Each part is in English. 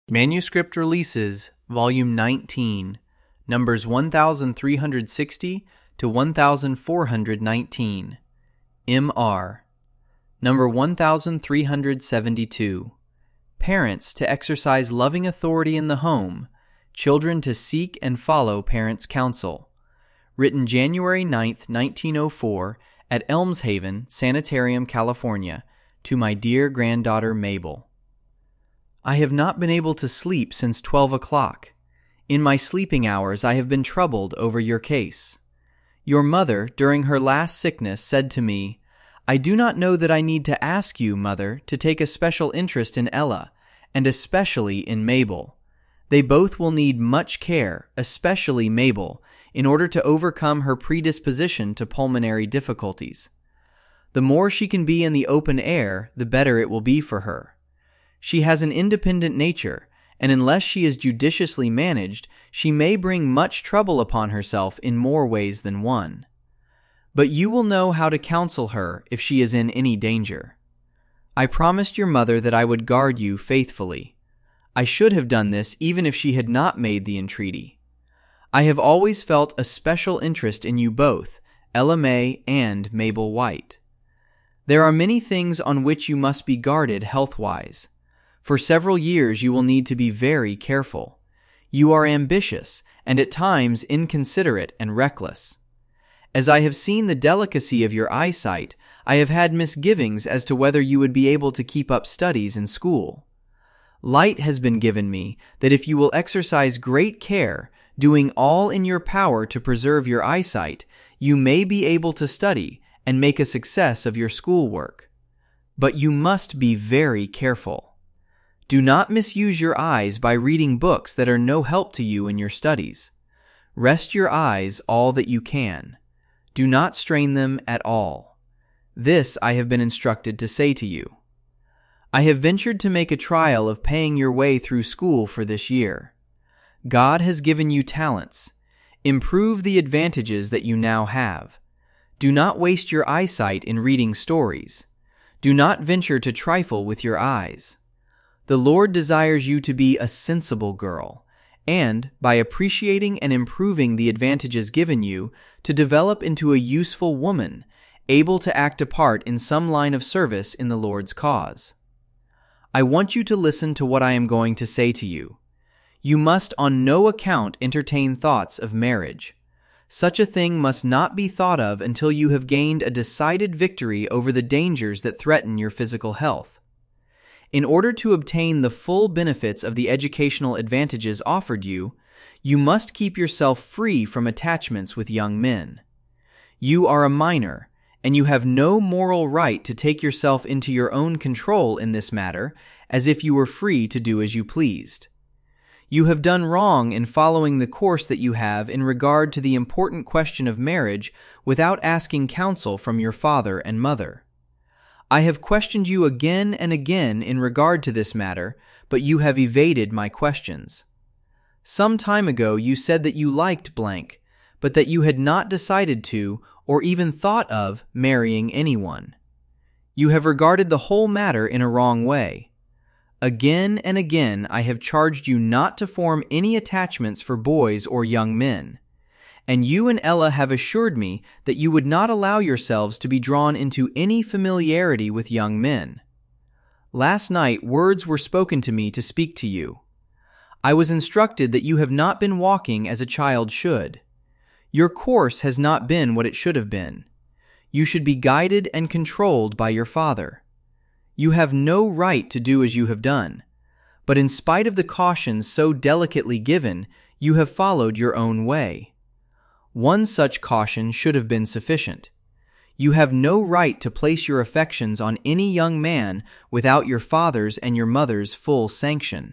Manuscript Releases, Volume 19, numbers 1360 to 1419. M.R. Number 1372. Parents to exercise loving authority in the home, children to seek and follow parents' counsel. Written January 9, 1904, at Elmshaven Sanitarium, California, to my dear granddaughter Mabel. I have not been able to sleep since 12 o'clock. In my sleeping hours I have been troubled over your case. Your mother, during her last sickness, said to me, "I do not know that I need to ask you, Mother, to take a special interest in Ella, and especially in Mabel. They both will need much care, especially Mabel, in order to overcome her predisposition to pulmonary difficulties. The more she can be in the open air, the better it will be for her. She has an independent nature, and unless she is judiciously managed, she may bring much trouble upon herself in more ways than one. But you will know how to counsel her if she is in any danger. I promised your mother that I would guard you faithfully. I should have done this even if she had not made the entreaty. I have always felt a special interest in you both, Ella May and Mabel White. There are many things on which you must be guarded health-wise. For several years you will need to be very careful. You are ambitious and at times inconsiderate and reckless. As I have seen the delicacy of your eyesight, I have had misgivings as to whether you would be able to keep up studies in school. Light has been given me that if you will exercise great care, doing all in your power to preserve your eyesight, you may be able to study and make a success of your schoolwork. But you must be very careful. Do not misuse your eyes by reading books that are no help to you in your studies. Rest your eyes all that you can. Do not strain them at all. This I have been instructed to say to you. I have ventured to make a trial of paying your way through school for this year. God has given you talents. Improve the advantages that you now have. Do not waste your eyesight in reading stories. Do not venture to trifle with your eyes. The Lord desires you to be a sensible girl, and, by appreciating and improving the advantages given you, to develop into a useful woman, able to act a part in some line of service in the Lord's cause. I want you to listen to what I am going to say to you. You must on no account entertain thoughts of marriage. Such a thing must not be thought of until you have gained a decided victory over the dangers that threaten your physical health. In order to obtain the full benefits of the educational advantages offered you, you must keep yourself free from attachments with young men. You are a minor, and you have no moral right to take yourself into your own control in this matter, as if you were free to do as you pleased. You have done wrong in following the course that you have in regard to the important question of marriage without asking counsel from your father and mother. I have questioned you again and again in regard to this matter, but you have evaded my questions. Some time ago you said that you liked blank, but that you had not decided to, or even thought of, marrying anyone. You have regarded the whole matter in a wrong way. Again and again I have charged you not to form any attachments for boys or young men. And you and Ella have assured me that you would not allow yourselves to be drawn into any familiarity with young men. Last night words were spoken to me to speak to you. I was instructed that you have not been walking as a child should. Your course has not been what it should have been. You should be guided and controlled by your father. You have no right to do as you have done, but in spite of the cautions so delicately given, you have followed your own way. One such caution should have been sufficient. You have no right to place your affections on any young man without your father's and your mother's full sanction.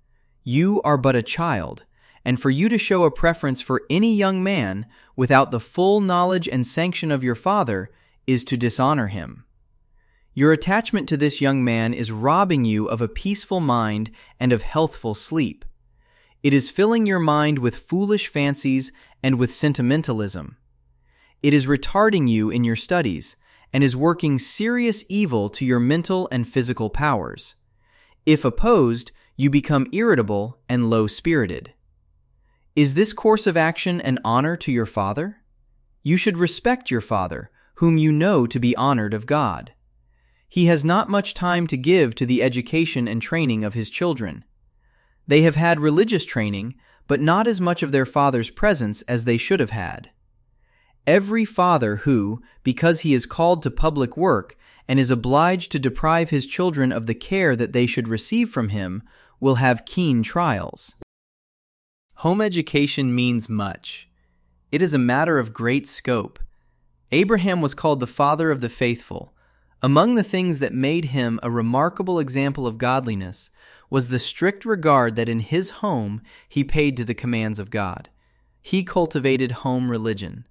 You are but a child, and for you to show a preference for any young man without the full knowledge and sanction of your father is to dishonor him. Your attachment to this young man is robbing you of a peaceful mind and of healthful sleep. It is filling your mind with foolish fancies and with sentimentalism. It is retarding you in your studies and is working serious evil to your mental and physical powers. If opposed, You become irritable and low-spirited. Is this course of action an honor to your father? You should respect your father, whom you know to be honored of God. He has not much time to give to the education and training of his children. They have had religious training, but not as much of their father's presence as they should have had. Every father who, because he is called to public work and is obliged to deprive his children of the care that they should receive from him, will have keen trials. Home education means much. It is a matter of great scope. Abraham was called the father of the faithful. Among the things that made him a remarkable example of godliness was the strict regard that in his home he paid to the commands of God. He cultivated home religion.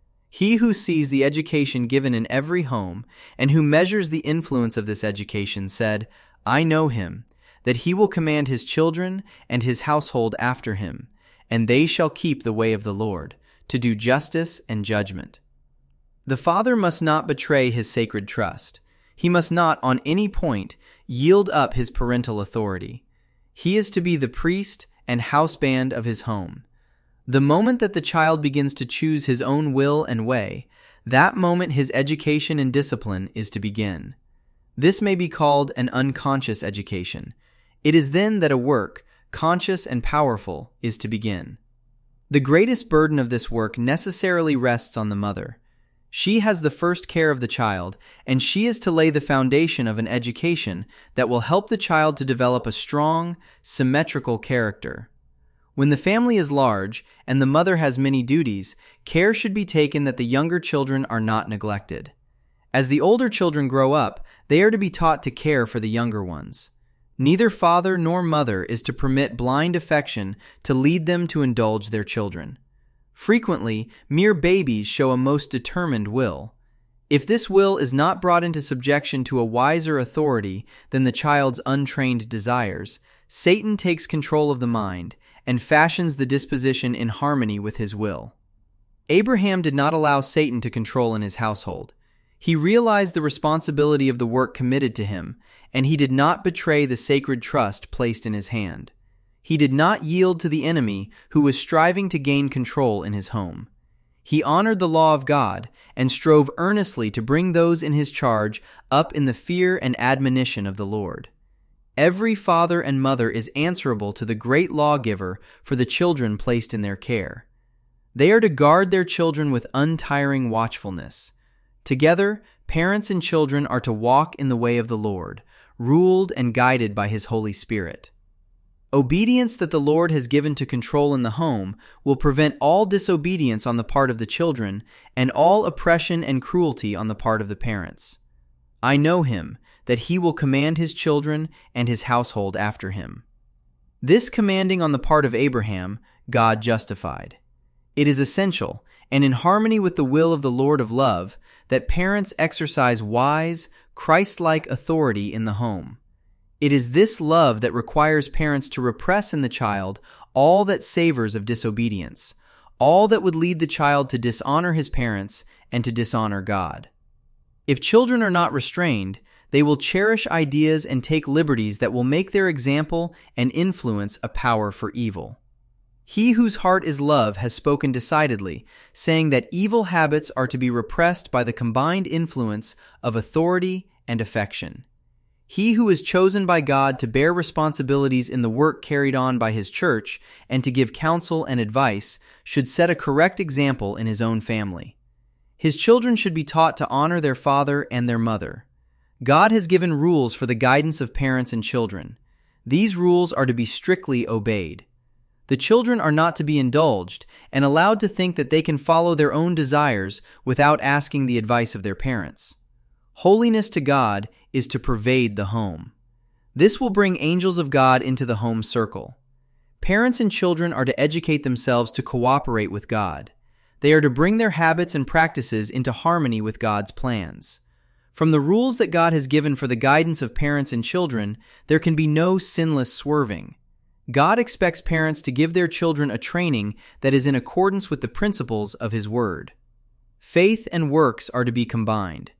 He who sees the education given in every home and who measures the influence of this education said, "I know him, that he will command his children and his household after him, and they shall keep the way of the Lord, to do justice and judgment." The father must not betray his sacred trust. He must not, on any point, yield up his parental authority. He is to be the priest and houseband of his home. The moment that the child begins to choose his own will and way, that moment his education and discipline is to begin. This may be called an unconscious education. It is then that a work, conscious and powerful, is to begin. The greatest burden of this work necessarily rests on the mother. She has the first care of the child, and she is to lay the foundation of an education that will help the child to develop a strong, symmetrical character. When the family is large and the mother has many duties, care should be taken that the younger children are not neglected. As the older children grow up, they are to be taught to care for the younger ones. Neither father nor mother is to permit blind affection to lead them to indulge their children. Frequently, mere babies show a most determined will. If this will is not brought into subjection to a wiser authority than the child's untrained desires, Satan takes control of the mind and fashions the disposition in harmony with his will. Abraham did not allow Satan to control in his household. He realized the responsibility of the work committed to him, and he did not betray the sacred trust placed in his hand. He did not yield to the enemy who was striving to gain control in his home. He honored the law of God and strove earnestly to bring those in his charge up in the fear and admonition of the Lord. Every father and mother is answerable to the great lawgiver for the children placed in their care. They are to guard their children with untiring watchfulness. Together, parents and children are to walk in the way of the Lord, ruled and guided by His Holy Spirit. Obedience that the Lord has given to control in the home will prevent all disobedience on the part of the children and all oppression and cruelty on the part of the parents. I know Him, that He will command His children and His household after Him. This commanding on the part of Abraham, God justified. It is essential, and in harmony with the will of the Lord of love, that parents exercise wise, Christ-like authority in the home. It is this love that requires parents to repress in the child all that savors of disobedience, all that would lead the child to dishonor his parents and to dishonor God. If children are not restrained, they will cherish ideas and take liberties that will make their example and influence a power for evil. He whose heart is love has spoken decidedly, saying that evil habits are to be repressed by the combined influence of authority and affection. He who is chosen by God to bear responsibilities in the work carried on by His church and to give counsel and advice should set a correct example in his own family. His children should be taught to honor their father and their mother. God has given rules for the guidance of parents and children. These rules are to be strictly obeyed. The children are not to be indulged and allowed to think that they can follow their own desires without asking the advice of their parents. Holiness to God is to pervade the home. This will bring angels of God into the home circle. Parents and children are to educate themselves to cooperate with God. They are to bring their habits and practices into harmony with God's plans. From the rules that God has given for the guidance of parents and children, there can be no sinless swerving. God expects parents to give their children a training that is in accordance with the principles of His Word. Faith and works are to be combined.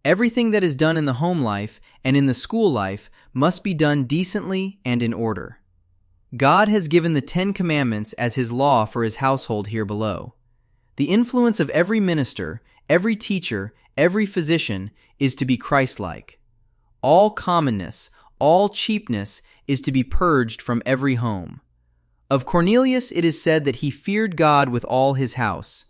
Everything that is done in the home life and in the school life must be done decently and in order. God has given the 10 Commandments as His law for His household here below. The influence of every minister, every teacher, every physician is to be Christ-like. All commonness, all cheapness is to be purged from every home. Of Cornelius it is said that he feared God with all his house.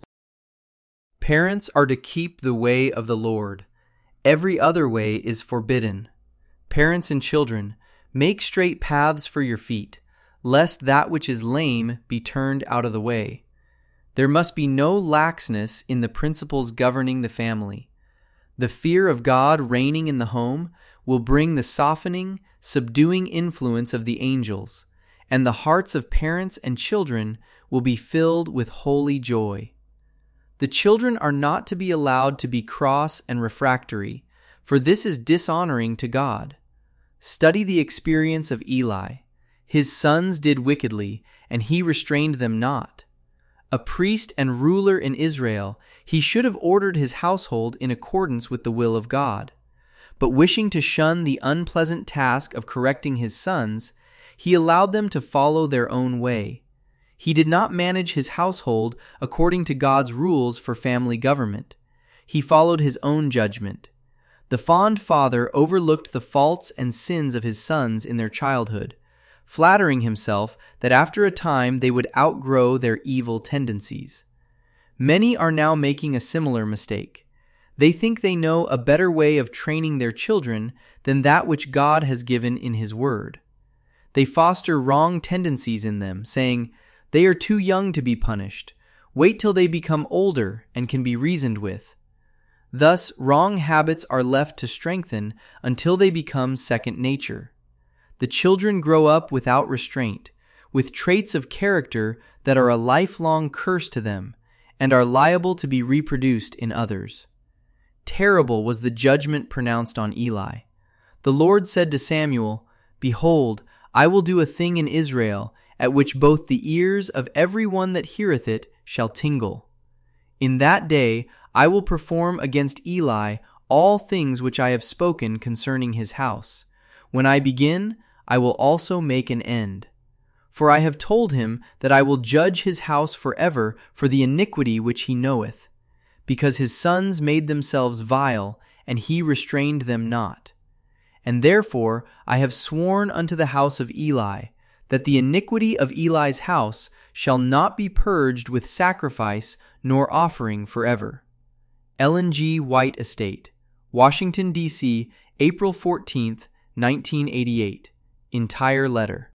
Parents are to keep the way of the Lord. Every other way is forbidden. Parents and children, make straight paths for your feet, lest that which is lame be turned out of the way. There must be no laxness in the principles governing the family. The fear of God reigning in the home will bring the softening, subduing influence of the angels, and the hearts of parents and children will be filled with holy joy. The children are not to be allowed to be cross and refractory, for this is dishonoring to God. Study the experience of Eli. His sons did wickedly, and he restrained them not. A priest and ruler in Israel, he should have ordered his household in accordance with the will of God. But wishing to shun the unpleasant task of correcting his sons, he allowed them to follow their own way. He did not manage his household according to God's rules for family government. He followed his own judgment. The fond father overlooked the faults and sins of his sons in their childhood, flattering himself that after a time they would outgrow their evil tendencies. Many are now making a similar mistake. They think they know a better way of training their children than that which God has given in His Word. They foster wrong tendencies in them, saying, "They are too young to be punished. Wait till they become older and can be reasoned with." Thus, wrong habits are left to strengthen until they become second nature. The children grow up without restraint, with traits of character that are a lifelong curse to them, and are liable to be reproduced in others. Terrible was the judgment pronounced on Eli. The Lord said to Samuel, "Behold, I will do a thing in Israel, at which both the ears of every one that heareth it shall tingle. In that day I will perform against Eli all things which I have spoken concerning his house. When I begin, I will also make an end. For I have told him that I will judge his house forever for the iniquity which he knoweth, because his sons made themselves vile, and he restrained them not. And therefore I have sworn unto the house of Eli, that the iniquity of Eli's house shall not be purged with sacrifice nor offering forever." Ellen G. White Estate, Washington, D.C., April 14, 1988. Entire letter.